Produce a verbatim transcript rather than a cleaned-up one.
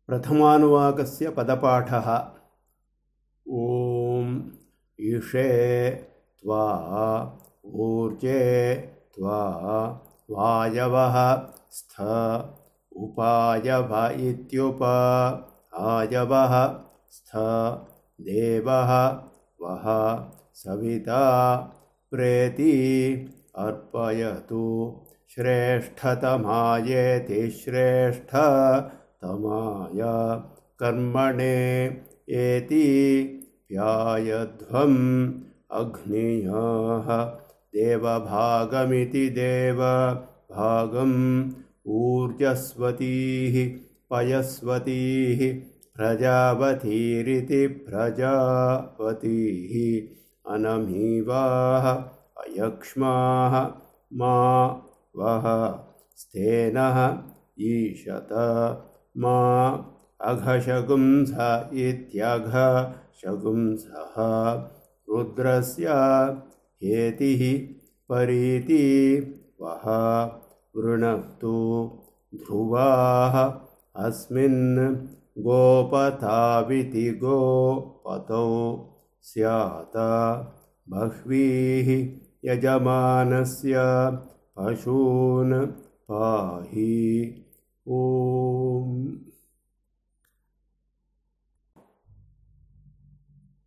प्रथमानुवाकस्य पदपाठः। ॐ ईशे त्वा ऊर्जे त्वा वायवः स्थ उपायव इत्युप आयवः स्थ देवः वः सविता प्रेति अर्पयतु श्रेष्ठतमायेति श्रेष्ठतमाय कर्मणे एति व्यायध्वम् अग्नियः देवभागमिति देवभागम् ऊर्जस्वतीः पयस्वतीः प्रजावतीरिति प्रजावतीः अनमीवाः अयक्ष्माः मा वः स्तेनः ईशत मा अघशगुंस इत्यघशगुंसः रुद्रस्य हेतिः परीति वः वृणक्तु ध्रुवाः अस्मिन् गोपताविति गोपतौ स्यात् बह्वीः यजमानस्य पशून् पाहि। ॐ